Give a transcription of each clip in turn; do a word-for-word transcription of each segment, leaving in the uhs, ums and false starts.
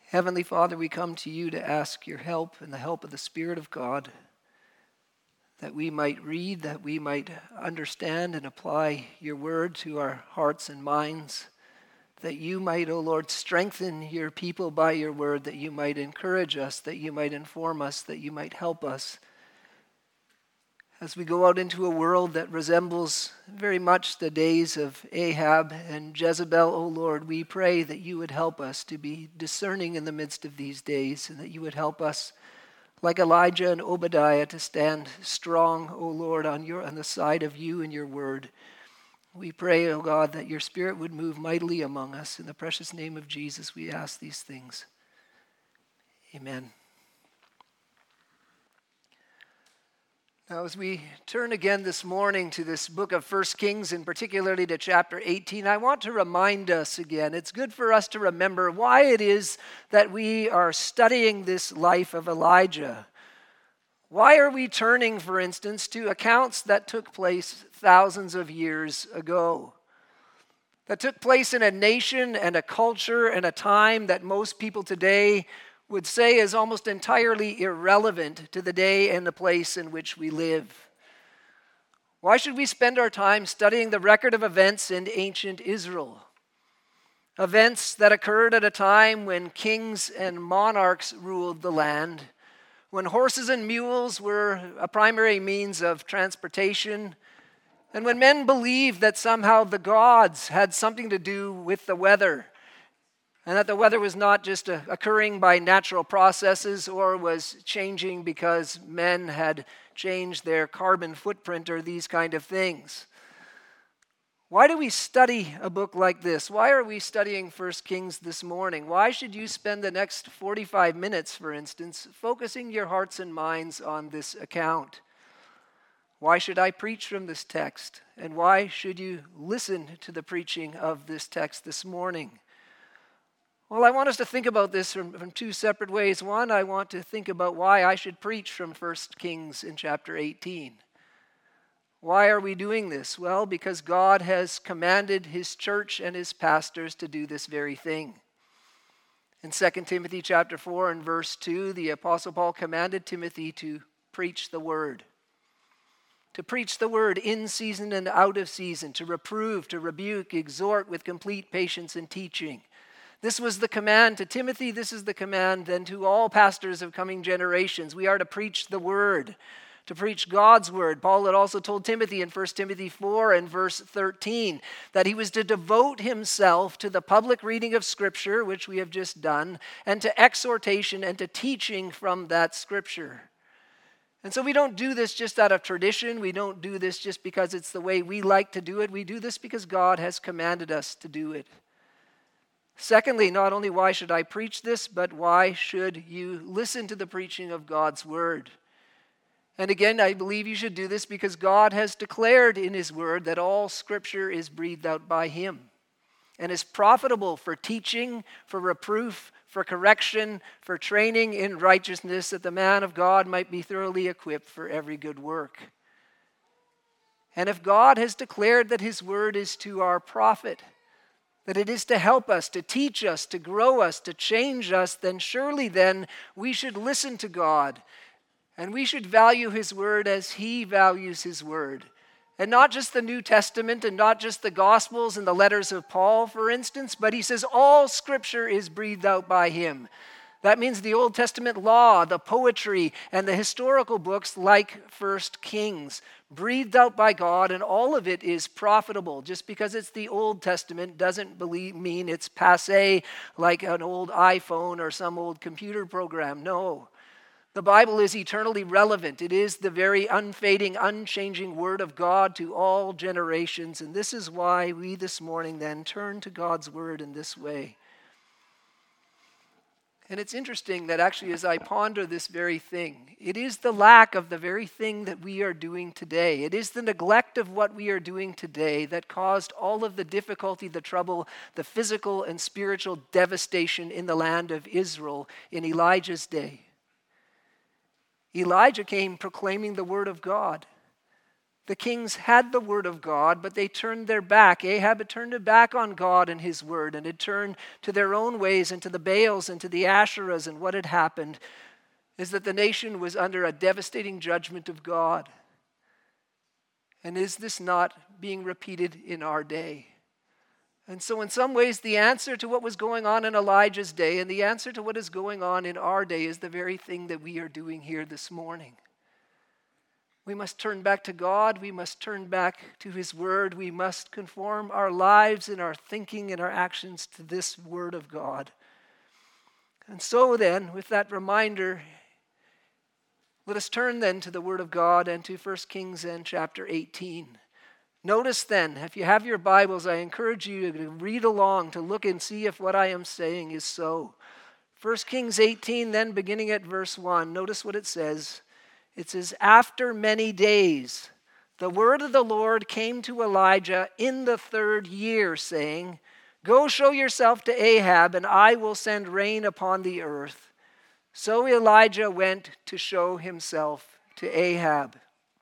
Heavenly Father, we come to you to ask your help and the help of the Spirit of God, that we might read, that we might understand and apply your word to our hearts and minds, that you might, O Lord, strengthen your people by your word, that you might encourage us, that you might inform us, that you might help us. As we go out into a world that resembles very much the days of Ahab and Jezebel, O Lord, we pray that you would help us to be discerning in the midst of these days, and that you would help us, like Elijah and Obadiah, to stand strong, O Lord, on your on the side of you and your word. We pray, O God, that your Spirit would move mightily among us. In the precious name of Jesus, we ask these things. Amen. Now, as we turn again this morning to this book of First Kings, and particularly to chapter eighteen, I want to remind us again, it's good for us to remember why it is that we are studying this life of Elijah. Why are we turning, for instance, to accounts that took place thousands of years ago? That took place in a nation and a culture and a time that most people today would say is almost entirely irrelevant to the day and the place in which we live. Why should we spend our time studying the record of events in ancient Israel? Events that occurred at a time when kings and monarchs ruled the land, when horses and mules were a primary means of transportation, and when men believed that somehow the gods had something to do with the weather, and that the weather was not just uh, occurring by natural processes or was changing because men had changed their carbon footprint or these kind of things. Why do we study a book like this? Why are we studying First Kings this morning? Why should you spend the next forty-five minutes, for instance, focusing your hearts and minds on this account? Why should I preach from this text? And why should you listen to the preaching of this text this morning? Well, I want us to think about this from, from two separate ways. One, I want to think about why I should preach from First Kings in chapter eighteen. Why are we doing this? Well, because God has commanded his church and his pastors to do this very thing. In Second Timothy chapter four and verse two, the Apostle Paul commanded Timothy to preach the word. To preach the word in season and out of season, to reprove, to rebuke, exhort with complete patience and teaching. This was the command to Timothy. This is the command then to all pastors of coming generations. We are to preach the word, to preach God's word. Paul had also told Timothy in First Timothy four and verse thirteen that he was to devote himself to the public reading of Scripture, which we have just done, and to exhortation and to teaching from that Scripture. And so we don't do this just out of tradition. We don't do this just because it's the way we like to do it. We do this because God has commanded us to do it. Secondly, not only why should I preach this, but why should you listen to the preaching of God's word? And again, I believe you should do this because God has declared in his word that all Scripture is breathed out by him and is profitable for teaching, for reproof, for correction, for training in righteousness, that the man of God might be thoroughly equipped for every good work. And if God has declared that his word is to our profit, that it is to help us, to teach us, to grow us, to change us, then surely then we should listen to God. And we should value his word as he values his word. And not just the New Testament and not just the Gospels and the letters of Paul, for instance, but he says all Scripture is breathed out by him. That means the Old Testament law, the poetry, and the historical books like First Kings, breathed out by God, and all of it is profitable. Just because it's the Old Testament doesn't believe, mean it's passé like an old iPhone or some old computer program. No. The Bible is eternally relevant. It is the very unfading, unchanging Word of God to all generations, and this is why we this morning then turn to God's Word in this way. And it's interesting that actually as I ponder this very thing, it is the lack of the very thing that we are doing today. It is the neglect of what we are doing today that caused all of the difficulty, the trouble, the physical and spiritual devastation in the land of Israel in Elijah's day. Elijah came proclaiming the word of God. The kings had the word of God, but they turned their back. Ahab had turned their back on God and his word, and had turned to their own ways and to the Baals and to the Asherahs. And what had happened is that the nation was under a devastating judgment of God. And is this not being repeated in our day? And so in some ways, the answer to what was going on in Elijah's day and the answer to what is going on in our day is the very thing that we are doing here this morning. We must turn back to God. We must turn back to his word. We must conform our lives and our thinking and our actions to this word of God. And so then, with that reminder, let us turn then to the word of God and to First Kings and chapter eighteen. Notice then, if you have your Bibles, I encourage you to read along, to look and see if what I am saying is so. First Kings eighteen, then beginning at verse one, notice what it says. It says, after many days, the word of the Lord came to Elijah in the third year, saying, go show yourself to Ahab, and I will send rain upon the earth. So Elijah went to show himself to Ahab.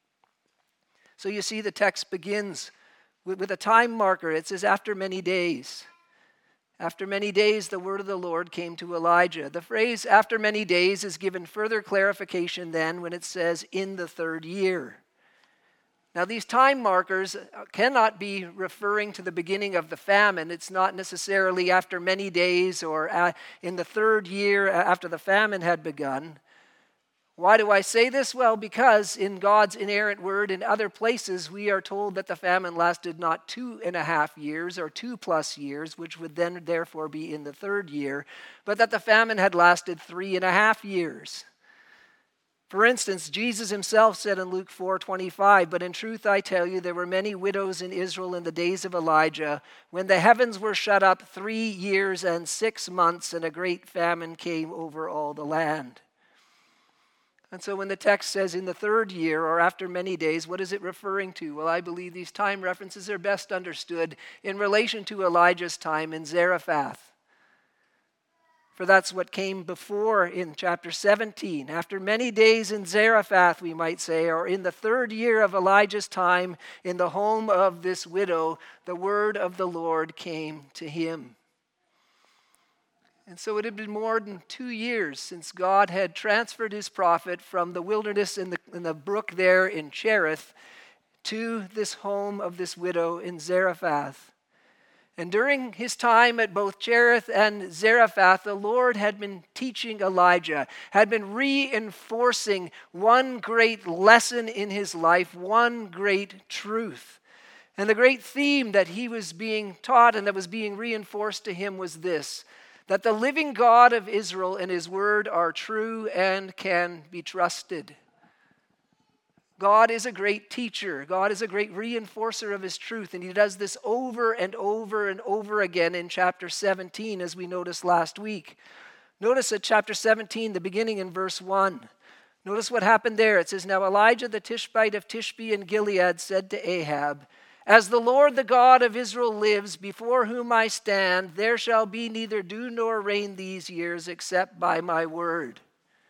So you see the text begins with, with a time marker. It says, after many days. After many days, the word of the Lord came to Elijah. The phrase after many days is given further clarification then when it says in the third year. Now these time markers cannot be referring to the beginning of the famine. It's not necessarily after many days or in the third year after the famine had begun. Why do I say this? Well, because in God's inerrant word in other places, we are told that the famine lasted not two and a half years or two plus years, which would then therefore be in the third year, but that the famine had lasted three and a half years. For instance, Jesus himself said in Luke four twenty-five, but in truth I tell you, there were many widows in Israel in the days of Elijah, when the heavens were shut up three years and six months, and a great famine came over all the land. And so when the text says in the third year or after many days, what is it referring to? Well, I believe these time references are best understood in relation to Elijah's time in Zarephath. For that's what came before in chapter seventeen. After many days in Zarephath, we might say, or in the third year of Elijah's time in the home of this widow, the word of the Lord came to him. And so it had been more than two years since God had transferred his prophet from the wilderness in the, in the brook there in Cherith to this home of this widow in Zarephath. And during his time at both Cherith and Zarephath, the Lord had been teaching Elijah, had been reinforcing one great lesson in his life, one great truth. And the great theme that he was being taught and that was being reinforced to him was this: that the living God of Israel and his word are true and can be trusted. God is a great teacher. God is a great reinforcer of his truth. And he does this over and over and over again in chapter seventeen, as we noticed last week. Notice at chapter seventeen, the beginning in verse one. Notice what happened there. It says, now Elijah the Tishbite of Tishbe in Gilead said to Ahab, as the Lord the God of Israel lives, before whom I stand, there shall be neither dew nor rain these years except by my word.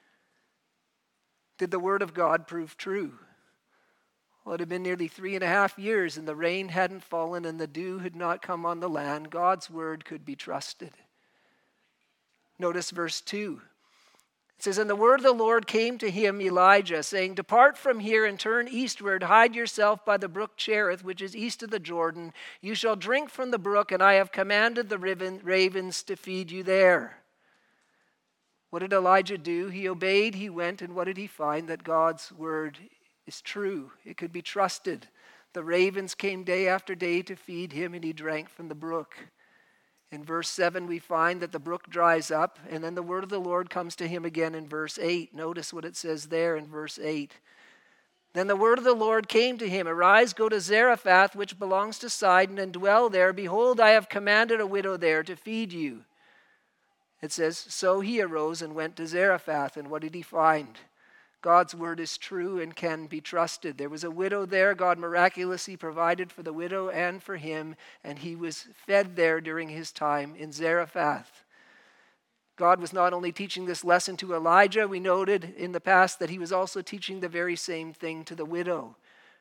Did the word of God prove true? Well, it had been nearly three and a half years and the rain hadn't fallen and the dew had not come on the land. God's word could be trusted. Notice verse two. It says, and the word of the Lord came to him, Elijah, saying, depart from here and turn eastward, hide yourself by the brook Cherith, which is east of the Jordan. You shall drink from the brook, and I have commanded the ravens to feed you there. What did Elijah do? He obeyed, he went, and what did he find? That God's word is true. It could be trusted. The ravens came day after day to feed him, and he drank from the brook. In verse seven, we find that the brook dries up, and then the word of the Lord comes to him again in verse eight. Notice what it says there in verse eight. Then the word of the Lord came to him, arise, go to Zarephath, which belongs to Sidon, and dwell there. Behold, I have commanded a widow there to feed you. It says, so he arose and went to Zarephath, and what did he find? God's word is true and can be trusted. There was a widow there. God miraculously provided for the widow and for him, and he was fed there during his time in Zarephath. God was not only teaching this lesson to Elijah, we noted in the past that he was also teaching the very same thing to the widow.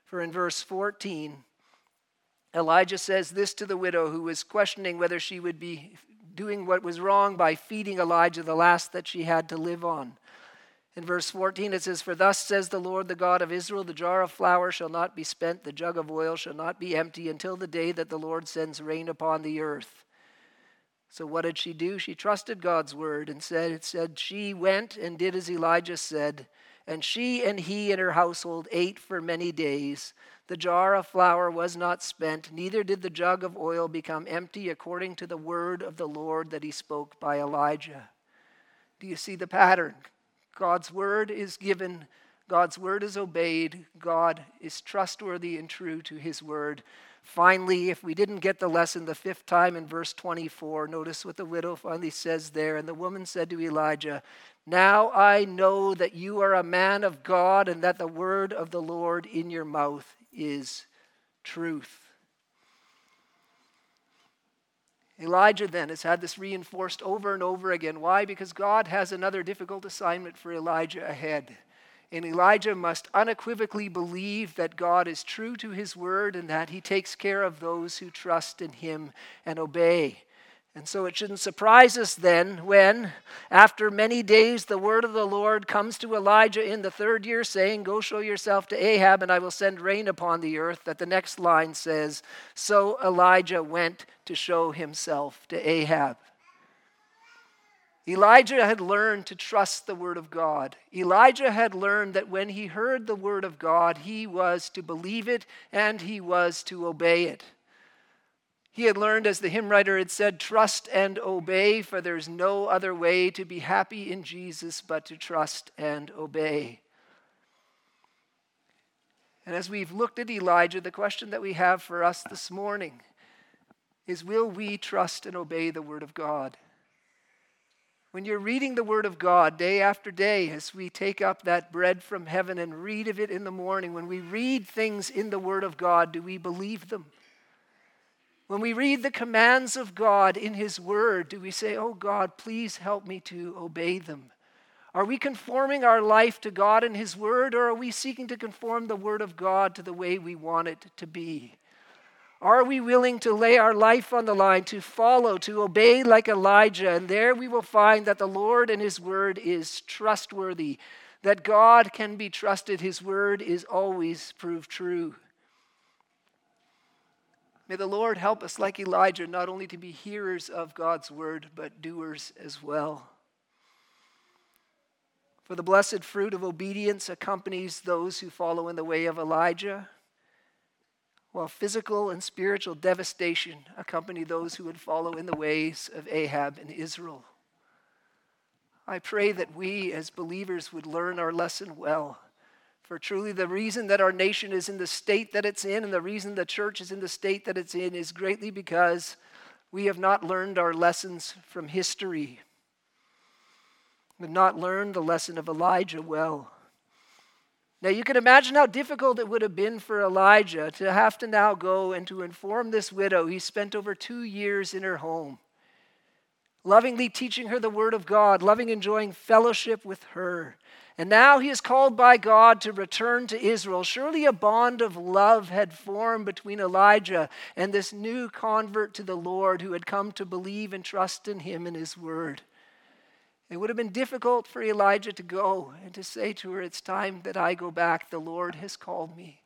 For in verse fourteen, Elijah says this to the widow who was questioning whether she would be doing what was wrong by feeding Elijah the last that she had to live on. In verse fourteen it says, "For thus says the Lord, the God of Israel, the jar of flour shall not be spent, the jug of oil shall not be empty until the day that the Lord sends rain upon the earth." So what did she do? She trusted God's word and said, it said, she went and did as Elijah said, and she and he and her household ate for many days. The jar of flour was not spent, neither did the jug of oil become empty, according to the word of the Lord that he spoke by Elijah. Do you see the pattern? God's word is given, God's word is obeyed, God is trustworthy and true to his word. Finally, if we didn't get the lesson the fifth time in verse twenty-four, notice what the widow finally says there. And the woman said to Elijah, "Now I know that you are a man of God and that the word of the Lord in your mouth is truth." Elijah then has had this reinforced over and over again. Why? Because God has another difficult assignment for Elijah ahead. And Elijah must unequivocally believe that God is true to his word and that he takes care of those who trust in him and obey. And so it shouldn't surprise us then when, after many days, the word of the Lord comes to Elijah in the third year, saying, "Go show yourself to Ahab, and I will send rain upon the earth," that the next line says, "So Elijah went to show himself to Ahab." Elijah had learned to trust the word of God. Elijah had learned that when he heard the word of God, he was to believe it and he was to obey it. He had learned, as the hymn writer had said, "Trust and obey, for there's no other way to be happy in Jesus but to trust and obey." And as we've looked at Elijah, the question that we have for us this morning is, will we trust and obey the word of God? When you're reading the word of God day after day, as we take up that bread from heaven and read of it in the morning, when we read things in the word of God, do we believe them? When we read the commands of God in his word, do we say, "Oh God, please help me to obey them"? Are we conforming our life to God and his word, or are we seeking to conform the word of God to the way we want it to be? Are we willing to lay our life on the line, to follow, to obey like Elijah? And there we will find that the Lord and his word is trustworthy, that God can be trusted. His word is always proved true. May the Lord help us, like Elijah, not only to be hearers of God's word, but doers as well. For the blessed fruit of obedience accompanies those who follow in the way of Elijah, while physical and spiritual devastation accompany those who would follow in the ways of Ahab and Israel. I pray that we as believers would learn our lesson well. For truly the reason that our nation is in the state that it's in and the reason the church is in the state that it's in is greatly because we have not learned our lessons from history. We have not learned the lesson of Elijah well. Now you can imagine how difficult it would have been for Elijah to have to now go and to inform this widow. He spent over two years in her home, lovingly teaching her the word of God, loving enjoying fellowship with her. And now he is called by God to return to Israel. Surely a bond of love had formed between Elijah and this new convert to the Lord who had come to believe and trust in him and his word. It would have been difficult for Elijah to go and to say to her, "It's time that I go back. The Lord has called me."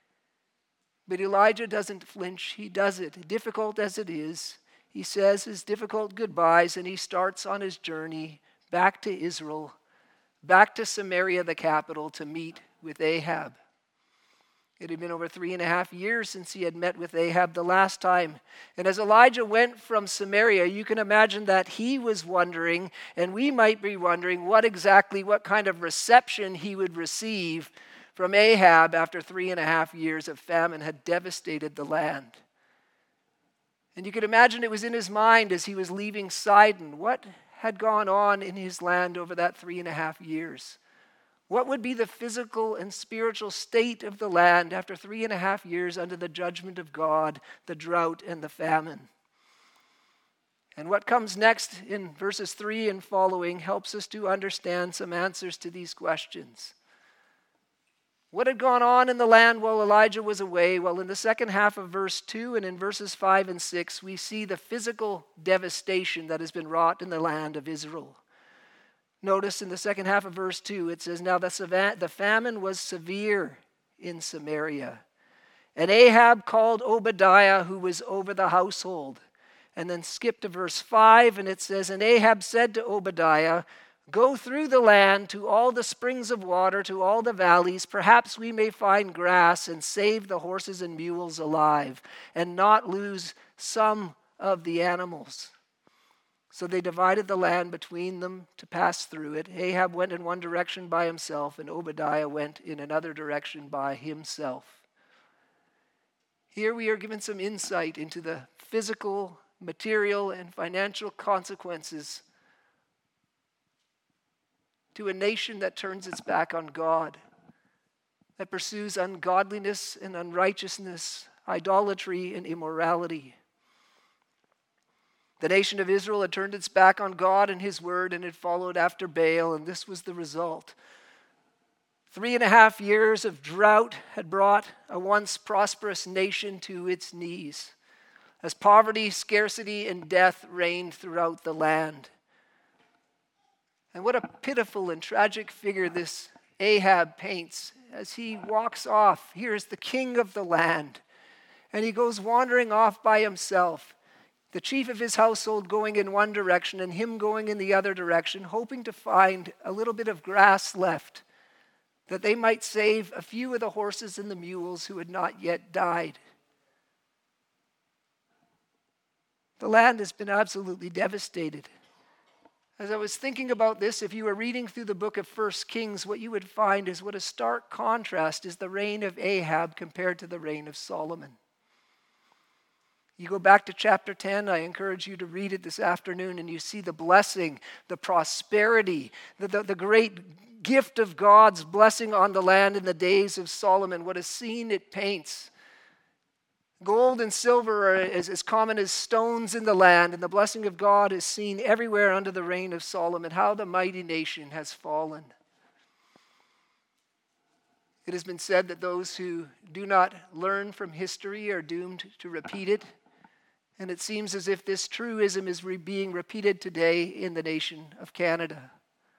But Elijah doesn't flinch. He does it. Difficult as it is, he says his difficult goodbyes and he starts on his journey back to Israel, back to Samaria, the capital, to meet with Ahab. It had been over three and a half years since he had met with Ahab the last time. And as Elijah went from Samaria, you can imagine that he was wondering, and we might be wondering, what exactly, what kind of reception he would receive from Ahab after three and a half years of famine had devastated the land. And you could imagine it was in his mind as he was leaving Sidon. What had gone on in his land over that three and a half years? What would be the physical and spiritual state of the land after three and a half years under the judgment of God, the drought and the famine? And what comes next in verses three and following helps us to understand some answers to these questions. What had gone on in the land while Elijah was away? Well, in the second half of verse two and in verses five and six, we see the physical devastation that has been wrought in the land of Israel. Notice in the second half of verse two, it says, "Now the, the famine was severe in Samaria. And Ahab called Obadiah, who was over the household." And then skip to verse five, and it says, "And Ahab said to Obadiah, Go through the land to all the springs of water, to all the valleys. Perhaps we may find grass and save the horses and mules alive, and not lose some of the animals." So they divided the land between them to pass through it. Ahab went in one direction by himself, and Obadiah went in another direction by himself. Here we are given some insight into the physical, material, and financial consequences to a nation that turns its back on God, that pursues ungodliness and unrighteousness, idolatry and immorality. The nation of Israel had turned its back on God and his word, and it followed after Baal, and this was the result. Three and a half years of drought had brought a once prosperous nation to its knees, as poverty, scarcity, and death reigned throughout the land. And what a pitiful and tragic figure this Ahab paints as he walks off. Here's the king of the land, and he goes wandering off by himself. The chief of his household going in one direction and him going in the other direction, hoping to find a little bit of grass left, that they might save a few of the horses and the mules who had not yet died. The land has been absolutely devastated. As I was thinking about this, if you were reading through the book of First Kings, what you would find is what a stark contrast is the reign of Ahab compared to the reign of Solomon. You go back to chapter ten, I encourage you to read it this afternoon, and you see the blessing, the prosperity, the, the, the great gift of God's blessing on the land in the days of Solomon. What a scene it paints. Gold and silver are as, as common as stones in the land, and the blessing of God is seen everywhere under the reign of Solomon. How the mighty nation has fallen. It has been said that those who do not learn from history are doomed to repeat it. And it seems as if this truism is re- being repeated today in the nation of Canada.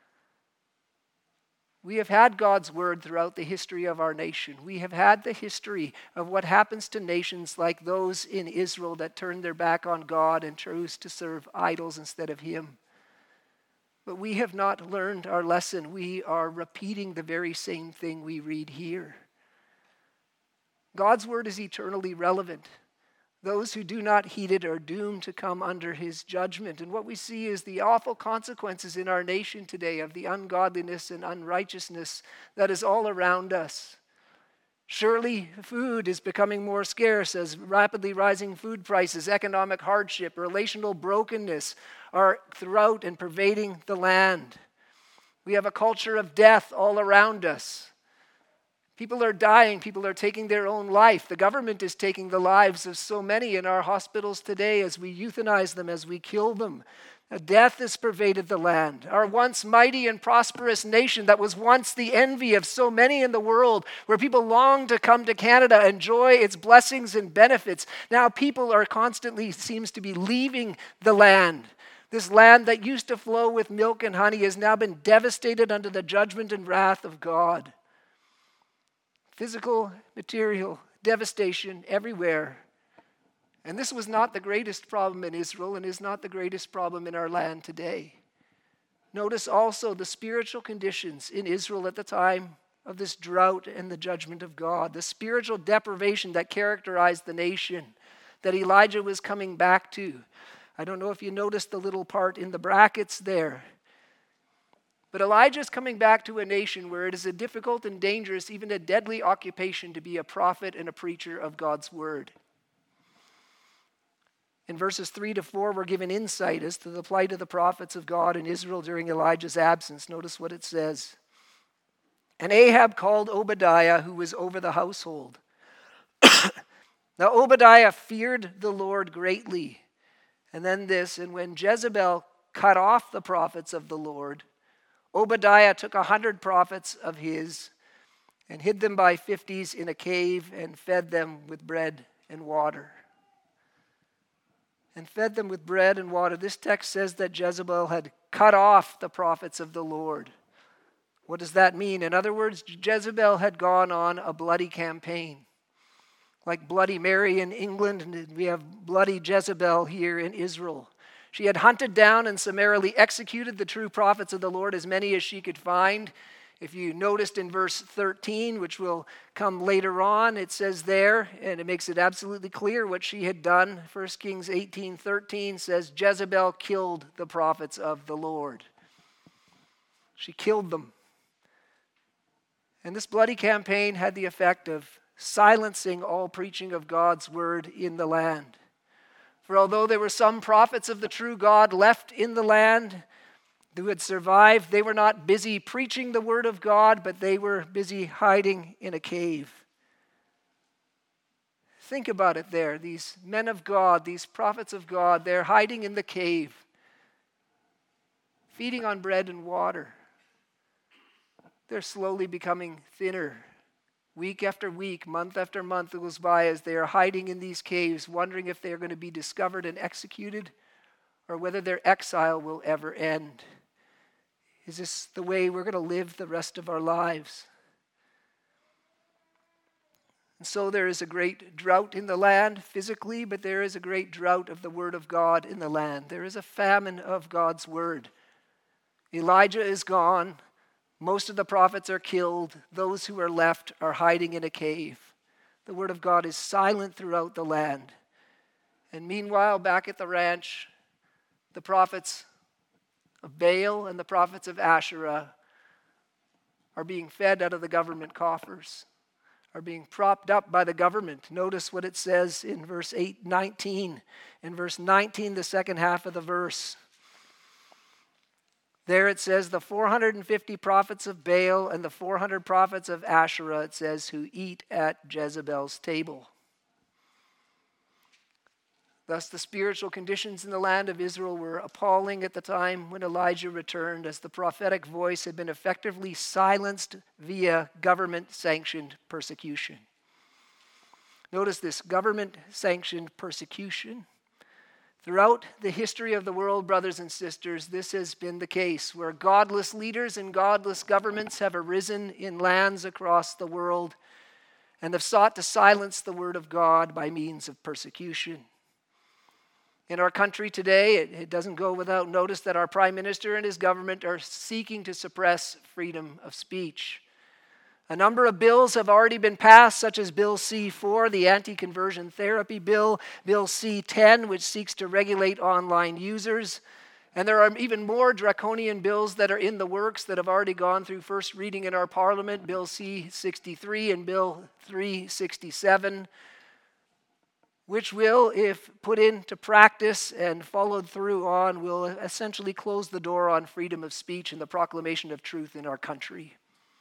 We have had God's word throughout the history of our nation. We have had the history of what happens to nations like those in Israel that turn their back on God and choose to serve idols instead of him. But we have not learned our lesson. We are repeating the very same thing we read here. God's word is eternally relevant. Those who do not heed it are doomed to come under his judgment. And what we see is the awful consequences in our nation today of the ungodliness and unrighteousness that is all around us. Surely food is becoming more scarce as rapidly rising food prices, economic hardship, relational brokenness are throughout and pervading the land. We have a culture of death all around us. People are dying. People are taking their own life. The government is taking the lives of so many in our hospitals today as we euthanize them, as we kill them. Death has pervaded the land. Our once mighty and prosperous nation that was once the envy of so many in the world, where people long to come to Canada, enjoy its blessings and benefits. Now people are constantly, seems to be leaving the land. This land that used to flow with milk and honey has now been devastated under the judgment and wrath of God. Physical, material, devastation everywhere. And this was not the greatest problem in Israel and is not the greatest problem in our land today. Notice also the spiritual conditions in Israel at the time of this drought and the judgment of God. The spiritual deprivation that characterized the nation that Elijah was coming back to. I don't know if you noticed the little part in the brackets there. But Elijah is coming back to a nation where it is a difficult and dangerous, even a deadly occupation to be a prophet and a preacher of God's word. In verses three to four, we're given insight as to the plight of the prophets of God in Israel during Elijah's absence. Notice what it says. And Ahab called Obadiah, who was over the household. Now Obadiah feared the Lord greatly. And then this, and when Jezebel cut off the prophets of the Lord, Obadiah took a hundred prophets of his and hid them by fifties in a cave and fed them with bread and water. And fed them with bread and water. This text says that Jezebel had cut off the prophets of the Lord. What does that mean? In other words, Jezebel had gone on a bloody campaign. Like Bloody Mary in England, we have Bloody Jezebel here in Israel. She had hunted down and summarily executed the true prophets of the Lord, as many as she could find. If you noticed in verse thirteen, which will come later on, it says there, and it makes it absolutely clear what she had done. First Kings eighteen thirteen says, Jezebel killed the prophets of the Lord. She killed them. And this bloody campaign had the effect of silencing all preaching of God's word in the land. For although there were some prophets of the true God left in the land who had survived, they were not busy preaching the word of God, but they were busy hiding in a cave. Think about it there. These men of God, these prophets of God, they're hiding in the cave, feeding on bread and water. They're slowly becoming thinner. Week after week, month after month goes by as they are hiding in these caves, wondering if they are going to be discovered and executed or whether their exile will ever end. Is this the way we're going to live the rest of our lives? And so there is a great drought in the land physically, but there is a great drought of the word of God in the land. There is a famine of God's word. Elijah is gone. Most of the prophets are killed. Those who are left are hiding in a cave. The word of God is silent throughout the land. And meanwhile, back at the ranch, the prophets of Baal and the prophets of Asherah are being fed out of the government coffers, are being propped up by the government. Notice what it says in verse eight, nineteen. In verse nineteen, the second half of the verse. There it says the four hundred fifty prophets of Baal and the four hundred prophets of Asherah, it says, who eat at Jezebel's table. Thus the spiritual conditions in the land of Israel were appalling at the time when Elijah returned, as the prophetic voice had been effectively silenced via government-sanctioned persecution. Notice this, government-sanctioned persecution. Throughout the history of the world, brothers and sisters, this has been the case, where godless leaders and godless governments have arisen in lands across the world and have sought to silence the word of God by means of persecution. In our country today, it, it doesn't go without notice that our prime minister and his government are seeking to suppress freedom of speech. A number of bills have already been passed, such as Bill C four, the anti-conversion therapy bill, Bill C ten, which seeks to regulate online users. And there are even more draconian bills that are in the works that have already gone through first reading in our parliament, Bill C sixty-three and Bill three sixty-seven, which will, if put into practice and followed through on, will essentially close the door on freedom of speech and the proclamation of truth in our country.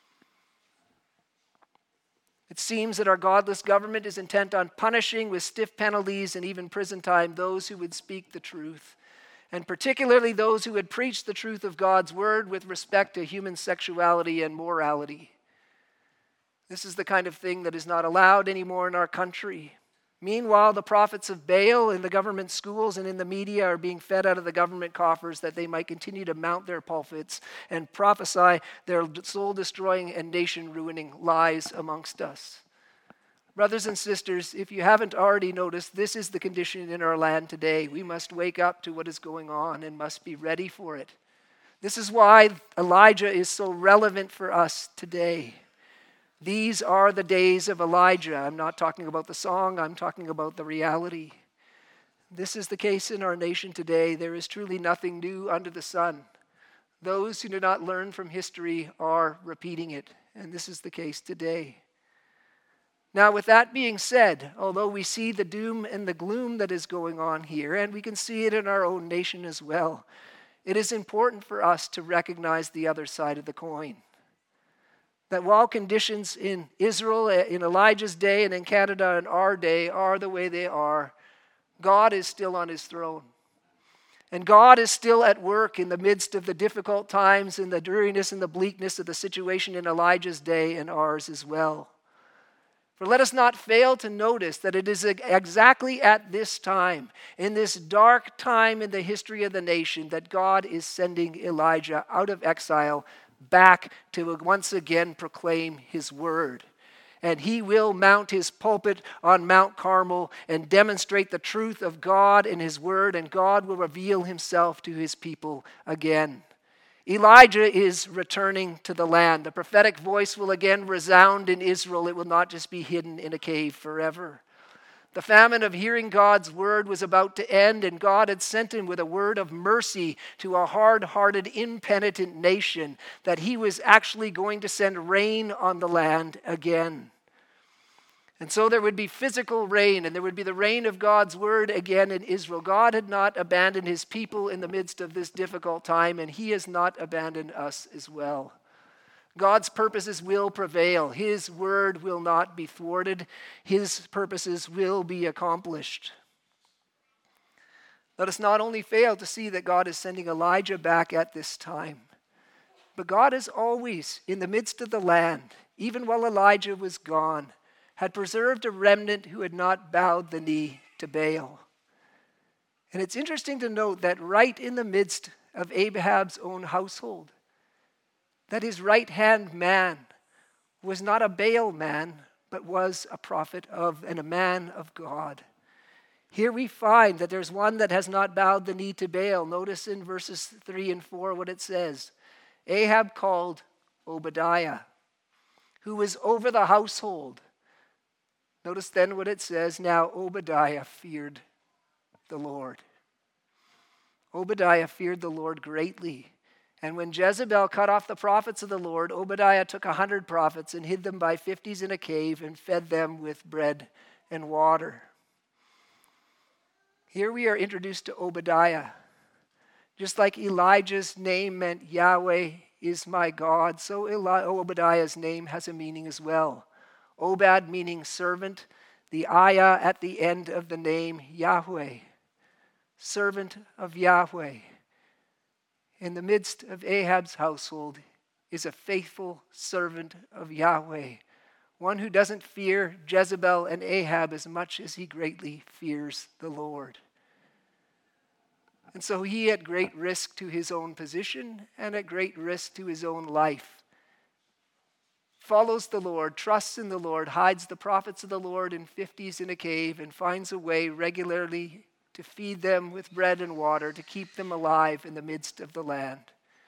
It seems that our godless government is intent on punishing with stiff penalties and even prison time those who would speak the truth, and particularly those who would preach the truth of God's word with respect to human sexuality and morality. This is the kind of thing that is not allowed anymore in our country. Meanwhile, the prophets of Baal in the government schools and in the media are being fed out of the government coffers that they might continue to mount their pulpits and prophesy their soul-destroying and nation-ruining lies amongst us. Brothers and sisters, if you haven't already noticed, this is the condition in our land today. We must wake up to what is going on and must be ready for it. This is why Elijah is so relevant for us today. These are the days of Elijah. I'm not talking about the song, I'm talking about the reality. This is the case in our nation today. There is truly nothing new under the sun. Those who do not learn from history are repeating it, and this is the case today. Now, with that being said, although we see the doom and the gloom that is going on here, and we can see it in our own nation as well, it is important for us to recognize the other side of the coin. That while conditions in Israel, in Elijah's day, and in Canada in our day are the way they are, God is still on his throne. And God is still at work in the midst of the difficult times and the dreariness and the bleakness of the situation in Elijah's day and ours as well. For let us not fail to notice that it is exactly at this time, in this dark time in the history of the nation, that God is sending Elijah out of exile back to once again proclaim his word. And he will mount his pulpit on Mount Carmel and demonstrate the truth of God and his word, and God will reveal himself to his people again. Elijah is returning to the land. The prophetic voice will again resound in Israel. It will not just be hidden in a cave forever. The famine of hearing God's word was about to end, and God had sent him with a word of mercy to a hard-hearted, impenitent nation, that he was actually going to send rain on the land again. And so there would be physical rain, and there would be the rain of God's word again in Israel. God had not abandoned his people in the midst of this difficult time, and he has not abandoned us as well. God's purposes will prevail. His word will not be thwarted. His purposes will be accomplished. Let us not only fail to see that God is sending Elijah back at this time, but God is always in the midst of the land, even while Elijah was gone, had preserved a remnant who had not bowed the knee to Baal. And it's interesting to note that right in the midst of Ahab's own household, that his right-hand man was not a Baal man, but was a prophet of and a man of God. Here we find that there's one that has not bowed the knee to Baal. Notice in verses three and four what it says. Ahab called Obadiah, who was over the household. Notice then what it says. Now Obadiah feared the Lord. Obadiah feared the Lord greatly. And when Jezebel cut off the prophets of the Lord, Obadiah took a hundred prophets and hid them by fifties in a cave and fed them with bread and water. Here we are introduced to Obadiah. Just like Elijah's name meant Yahweh is my God, so Eli- Obadiah's name has a meaning as well. Obad meaning servant, the ayah at the end of the name Yahweh, servant of Yahweh. In the midst of Ahab's household is a faithful servant of Yahweh, one who doesn't fear Jezebel and Ahab as much as he greatly fears the Lord. And so he, at great risk to his own position and at great risk to his own life, follows the Lord, trusts in the Lord, hides the prophets of the Lord in fifties in a cave, and finds a way regularly to feed them with bread and water, to keep them alive in the midst of the land.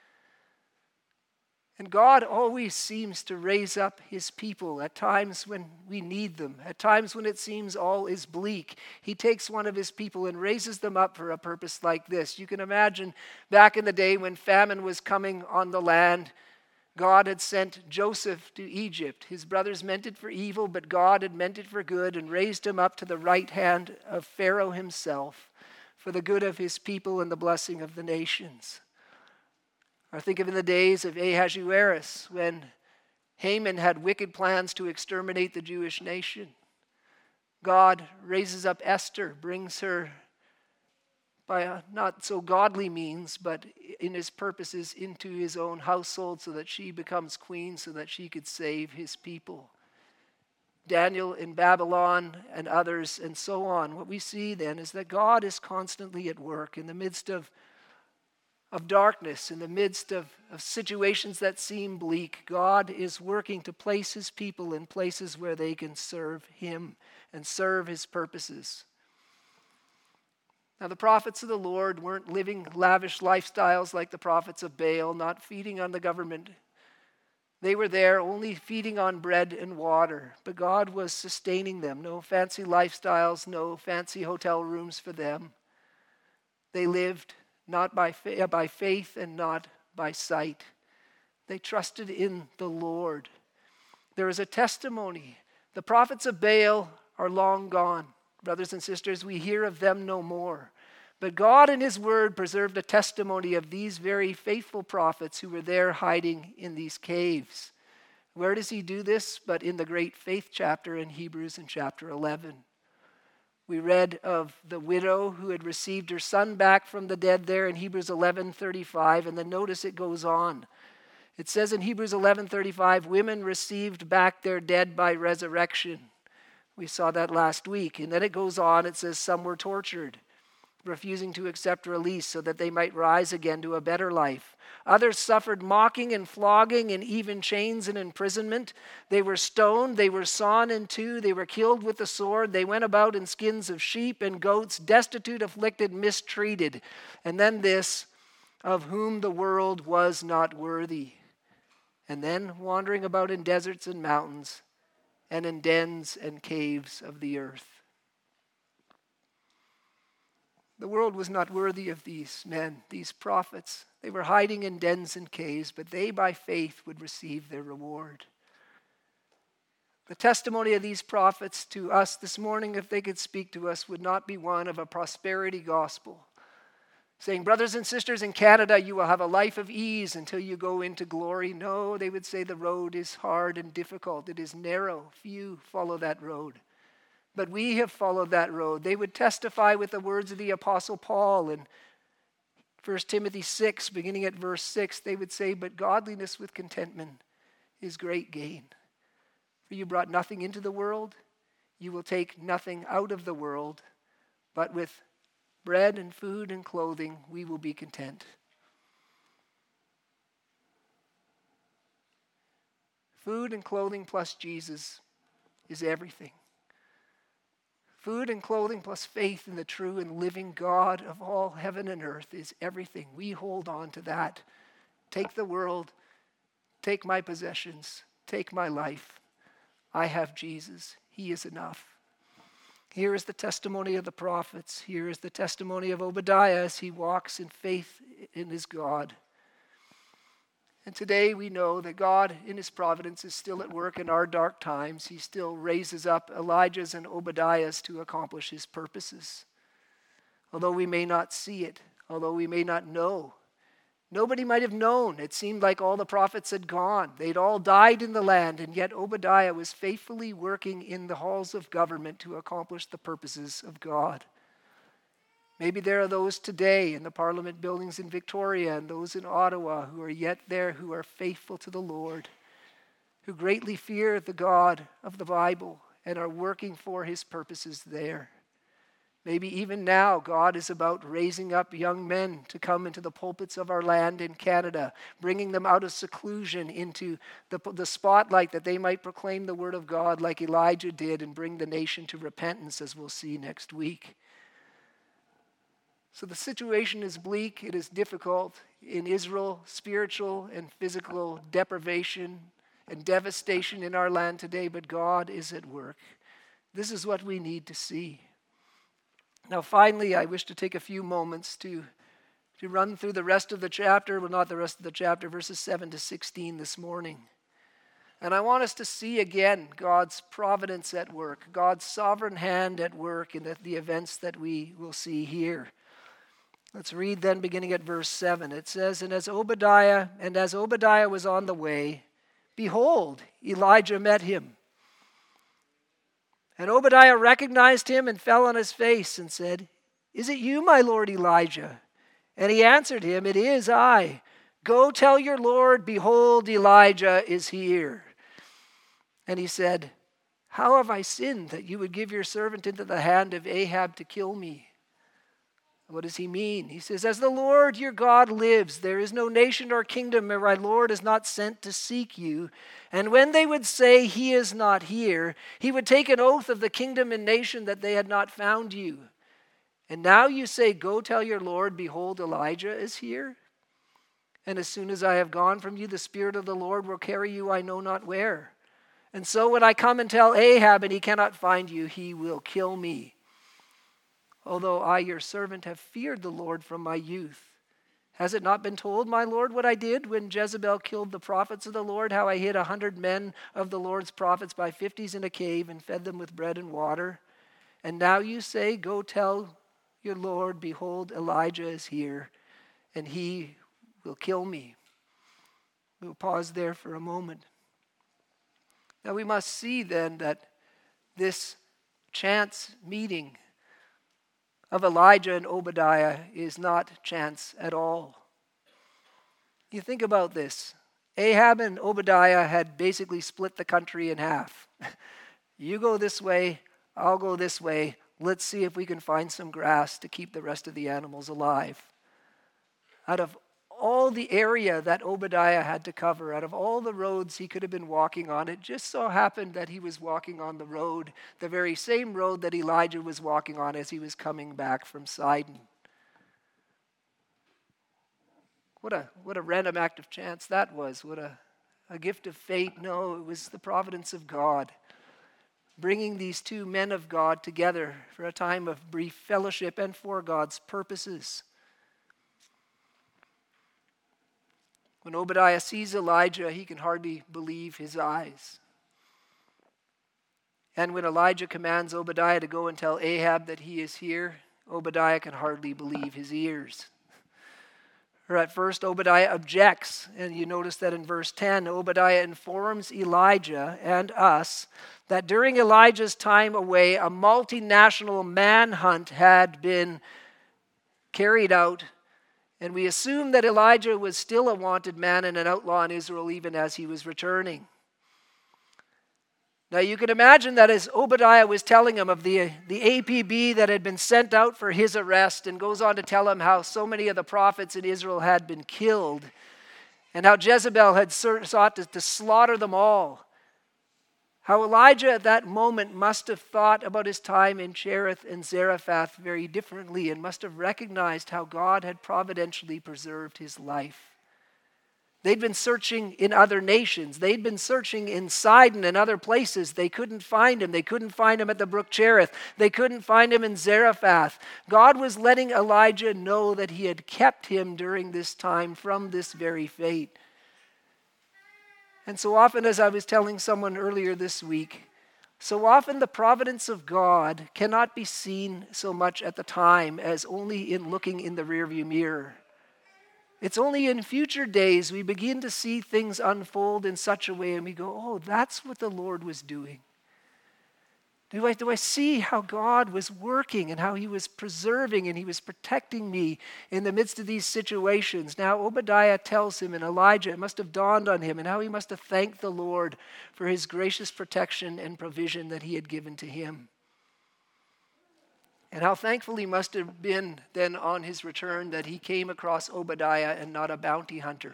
And God always seems to raise up his people at times when we need them, at times when it seems all is bleak. He takes one of his people and raises them up for a purpose like this. You can imagine back in the day when famine was coming on the land, God had sent Joseph to Egypt. His brothers meant it for evil, but God had meant it for good and raised him up to the right hand of Pharaoh himself for the good of his people and the blessing of the nations. Or think of in the days of Ahasuerus when Haman had wicked plans to exterminate the Jewish nation. God raises up Esther, brings her by a not so godly means, but in his purposes into his own household so that she becomes queen, so that she could save his people. Daniel in Babylon and others and so on. What we see then is that God is constantly at work in the midst of, of darkness, in the midst of, of situations that seem bleak. God is working to place his people in places where they can serve him and serve his purposes. Now, the prophets of the Lord weren't living lavish lifestyles like the prophets of Baal, not feeding on the government. They were there only feeding on bread and water, but God was sustaining them. No fancy lifestyles, no fancy hotel rooms for them. They lived not by, fa- by faith and not by sight. They trusted in the Lord. There is a testimony. The prophets of Baal are long gone. Brothers and sisters, we hear of them no more. But God in his word preserved a testimony of these very faithful prophets who were there hiding in these caves. Where does he do this? But in the great faith chapter in Hebrews in chapter eleven. We read of the widow who had received her son back from the dead there in Hebrews eleven thirty-five, and then notice it goes on. It says in Hebrews eleven thirty-five, women received back their dead by resurrection. We saw that last week. And then it goes on, it says some were tortured, refusing to accept release so that they might rise again to a better life. Others suffered mocking and flogging and even chains and imprisonment. They were stoned, they were sawn in two, they were killed with the sword. They went about in skins of sheep and goats, destitute, afflicted, mistreated. And then this, of whom the world was not worthy. And then wandering about in deserts and mountains and in dens and caves of the earth. The world was not worthy of these men, these prophets. They were hiding in dens and caves, but they by faith would receive their reward. The testimony of these prophets to us this morning, if they could speak to us, would not be one of a prosperity gospel, saying, brothers and sisters in Canada, you will have a life of ease until you go into glory. No, they would say the road is hard and difficult. It is narrow. Few follow that road. But we have followed that road. They would testify with the words of the Apostle Paul in First Timothy six, beginning at verse six. They would say, but godliness with contentment is great gain. For you brought nothing into the world, you will take nothing out of the world, but with bread and food and clothing we will be content. Food and clothing plus Jesus is everything. Food and clothing plus faith in the true and living God of all heaven and earth is everything. We hold on to that. Take the world, take my possessions, take my life. I have Jesus. He is enough. Here is the testimony of the prophets. Here is the testimony of Obadiah as he walks in faith in his God. And today we know that God in his providence is still at work in our dark times. He still raises up Elijahs and Obadiahs to accomplish his purposes. Although we may not see it, although we may not know. Nobody might have known. It seemed like all the prophets had gone. They'd all died in the land, and yet Obadiah was faithfully working in the halls of government to accomplish the purposes of God. Maybe there are those today in the Parliament buildings in Victoria and those in Ottawa who are yet there, who are faithful to the Lord, who greatly fear the God of the Bible and are working for his purposes there. Maybe even now God is about raising up young men to come into the pulpits of our land in Canada, bringing them out of seclusion into the, the spotlight that they might proclaim the word of God like Elijah did and bring the nation to repentance, as we'll see next week. So the situation is bleak, it is difficult. In Israel, spiritual and physical deprivation and devastation in our land today, but God is at work. This is what we need to see. Now finally, I wish to take a few moments to, to run through the rest of the chapter, well not the rest of the chapter, verses seven to sixteen this morning. And I want us to see again God's providence at work, God's sovereign hand at work in the, the events that we will see here. Let's read then beginning at verse seven. It says, And as Obadiah, and as Obadiah was on the way, behold, Elijah met him. And Obadiah recognized him and fell on his face and said, Is it you, my lord Elijah? And he answered him, It is I. Go tell your lord, behold, Elijah is here. And he said, How have I sinned that you would give your servant into the hand of Ahab to kill me? What does he mean? He says, As the Lord your God lives, there is no nation or kingdom where my Lord is not sent to seek you. And when they would say, He is not here, he would take an oath of the kingdom and nation that they had not found you. And now you say, Go tell your Lord, behold, Elijah is here. And as soon as I have gone from you, the Spirit of the Lord will carry you I know not where. And so when I come and tell Ahab and he cannot find you, he will kill me. Although I, your servant, have feared the Lord from my youth. Has it not been told, my Lord, what I did when Jezebel killed the prophets of the Lord, how I hid a hundred men of the Lord's prophets by fifties in a cave and fed them with bread and water? And now you say, Go tell your Lord, behold, Elijah is here, and he will kill me. We'll pause there for a moment. Now we must see then that this chance meeting of Elijah and Obadiah is not chance at all. You think about this. Ahab and Obadiah had basically split the country in half. You go this way, I'll go this way. Let's see if we can find some grass to keep the rest of the animals alive. Out of all the area that Obadiah had to cover, out of all the roads he could have been walking on, it just so happened that he was walking on the road, the very same road that Elijah was walking on as he was coming back from Sidon. What a what a random act of chance that was. What a, a gift of fate. No, it was the providence of God, bringing these two men of God together for a time of brief fellowship and for God's purposes. When Obadiah sees Elijah, he can hardly believe his eyes. And when Elijah commands Obadiah to go and tell Ahab that he is here, Obadiah can hardly believe his ears. Or at first, Obadiah objects, and you notice that in verse ten, Obadiah informs Elijah and us that during Elijah's time away, a multinational manhunt had been carried out, and we assume that Elijah was still a wanted man and an outlaw in Israel even as he was returning. Now you can imagine that as Obadiah was telling him of the, the A P B that had been sent out for his arrest, and goes on to tell him how so many of the prophets in Israel had been killed, and how Jezebel had sought to, to slaughter them all, how Elijah at that moment must have thought about his time in Cherith and Zarephath very differently, and must have recognized how God had providentially preserved his life. They'd been searching in other nations. They'd been searching in Sidon and other places. They couldn't find him. They couldn't find him at the brook Cherith. They couldn't find him in Zarephath. God was letting Elijah know that he had kept him during this time from this very fate. And so often, as I was telling someone earlier this week, so often the providence of God cannot be seen so much at the time as only in looking in the rearview mirror. It's only in future days we begin to see things unfold in such a way and we go, oh, that's what the Lord was doing. Do I, do I see how God was working and how he was preserving and he was protecting me in the midst of these situations? Now Obadiah tells him, and Elijah, it must have dawned on him, and how he must have thanked the Lord for his gracious protection and provision that he had given to him. And how thankful he must have been then on his return that he came across Obadiah and not a bounty hunter.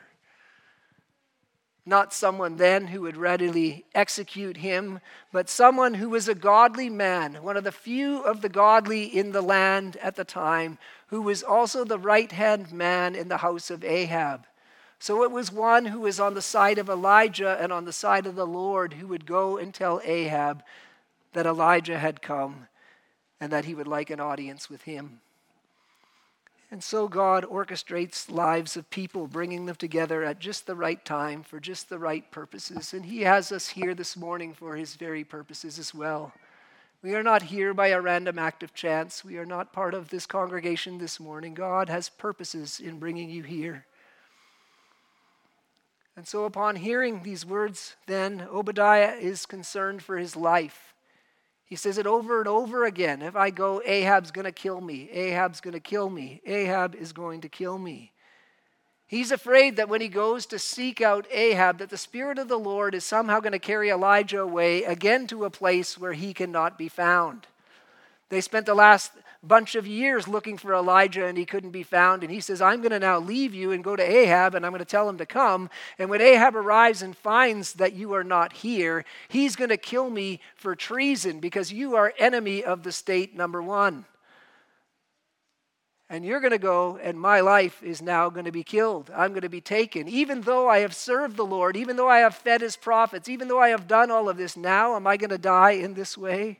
Not someone then who would readily execute him, but someone who was a godly man, one of the few of the godly in the land at the time, who was also the right-hand man in the house of Ahab. So it was one who was on the side of Elijah and on the side of the Lord who would go and tell Ahab that Elijah had come and that he would like an audience with him. And so God orchestrates lives of people, bringing them together at just the right time for just the right purposes. And he has us here this morning for his very purposes as well. We are not here by a random act of chance. We are not part of this congregation this morning. God has purposes in bringing you here. And so upon hearing these words, then Obadiah is concerned for his life. He says it over and over again. If I go, Ahab's going to kill me. Ahab's going to kill me. Ahab is going to kill me. He's afraid that when he goes to seek out Ahab, that the Spirit of the Lord is somehow going to carry Elijah away again to a place where he cannot be found. They spent the last bunch of years looking for Elijah and he couldn't be found. And he says, I'm going to now leave you and go to Ahab and I'm going to tell him to come. And when Ahab arrives and finds that you are not here, he's going to kill me for treason because you are enemy of the state, number one. And you're going to go and my life is now going to be killed. I'm going to be taken. Even though I have served the Lord, even though I have fed his prophets, even though I have done all of this, now am I going to die in this way?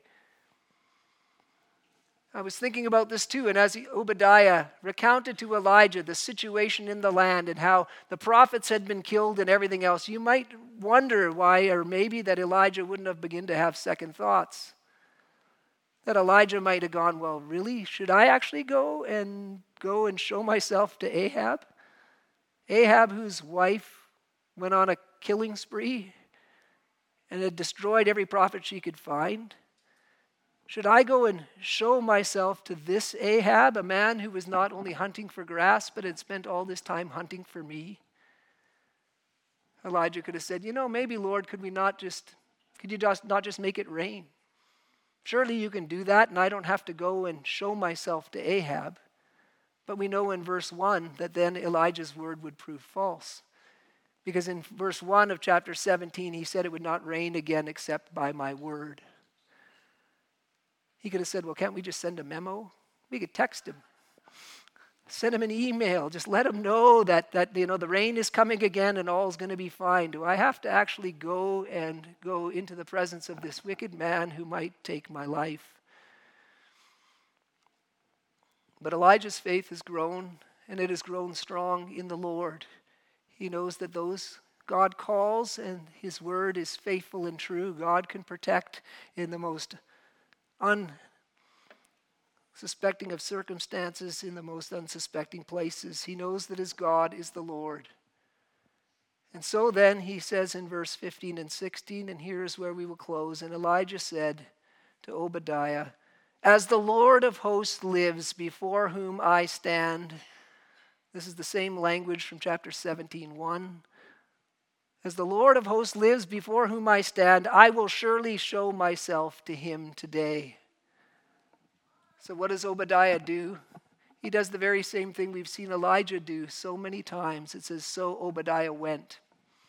I was thinking about this too, and as Obadiah recounted to Elijah the situation in the land and how the prophets had been killed and everything else, you might wonder why, or maybe that Elijah wouldn't have begun to have second thoughts. That Elijah might have gone, well, really? Should I actually go and go and show myself to Ahab? Ahab, whose wife went on a killing spree and had destroyed every prophet she could find. Should I go and show myself to this Ahab, a man who was not only hunting for grass, but had spent all this time hunting for me? Elijah could have said, you know, maybe, Lord, could we not just, could you just not just make it rain? Surely you can do that, and I don't have to go and show myself to Ahab. But we know in verse one that then Elijah's word would prove false. Because in verse one of chapter seventeen, he said it would not rain again except by my word. He could have said, well, can't we just send a memo? We could text him. Send him an email. Just let him know that, that you know, the rain is coming again and all is going to be fine. Do I have to actually go and go into the presence of this wicked man who might take my life? But Elijah's faith has grown, and it has grown strong in the Lord. He knows that those God calls and his word is faithful and true. God can protect in the most unsuspecting of circumstances, in the most unsuspecting places. He knows that his God is the Lord. And so then he says in verse fifteen and sixteen, and here is where we will close, and Elijah said to Obadiah, as the Lord of hosts lives before whom I stand. This is the same language from chapter seventeen, one. As the Lord of hosts lives before whom I stand, I will surely show myself to him today. So what does Obadiah do? He does the very same thing we've seen Elijah do so many times. It says, so Obadiah went.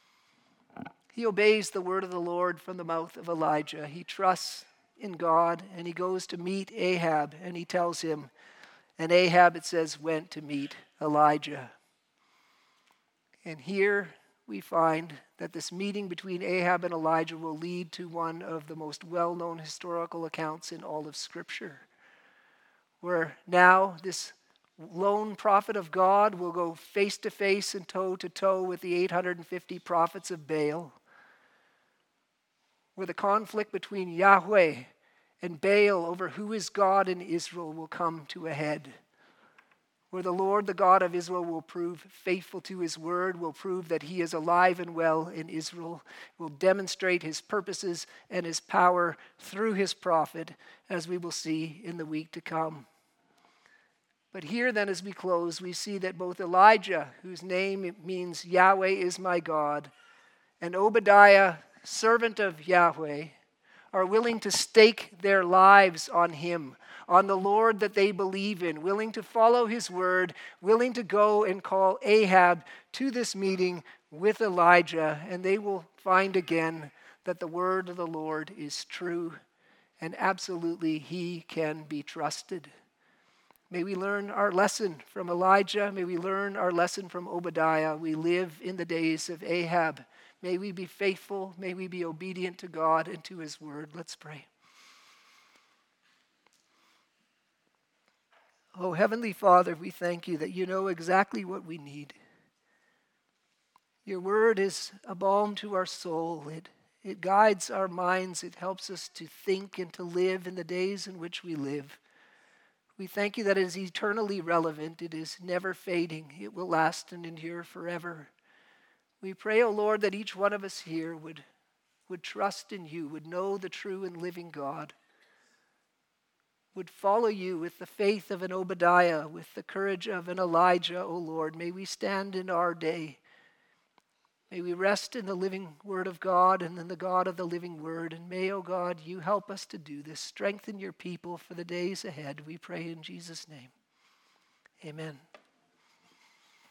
He obeys the word of the Lord from the mouth of Elijah. He trusts in God, and he goes to meet Ahab, and he tells him, and Ahab, it says, went to meet Elijah. And here we find that this meeting between Ahab and Elijah will lead to one of the most well-known historical accounts in all of Scripture, where now this lone prophet of God will go face to face and toe to toe with the eight hundred fifty prophets of Baal, where the conflict between Yahweh and Baal over who is God in Israel will come to a head, where the Lord, the God of Israel, will prove faithful to his word, will prove that he is alive and well in Israel, will demonstrate his purposes and his power through his prophet, as we will see in the week to come. But here then, as we close, we see that both Elijah, whose name means Yahweh is my God, and Obadiah, servant of Yahweh, are willing to stake their lives on him, on the Lord that they believe in, willing to follow his word, willing to go and call Ahab to this meeting with Elijah, and they will find again that the word of the Lord is true, and absolutely he can be trusted. May we learn our lesson from Elijah. May we learn our lesson from Obadiah. We live in the days of Ahab. May we be faithful. May we be obedient to God and to his word. Let's pray. Oh, Heavenly Father, we thank you that you know exactly what we need. Your word is a balm to our soul. It, it guides our minds. It helps us to think and to live in the days in which we live. We thank you that it is eternally relevant. It is never fading. It will last and endure forever. We pray, O Lord, that each one of us here would, would trust in you, would know the true and living God, would follow you with the faith of an Obadiah, with the courage of an Elijah, O Lord. May we stand in our day. May we rest in the living word of God and in the God of the living word. And may, O God, you help us to do this. Strengthen your people for the days ahead. We pray in Jesus' name. Amen.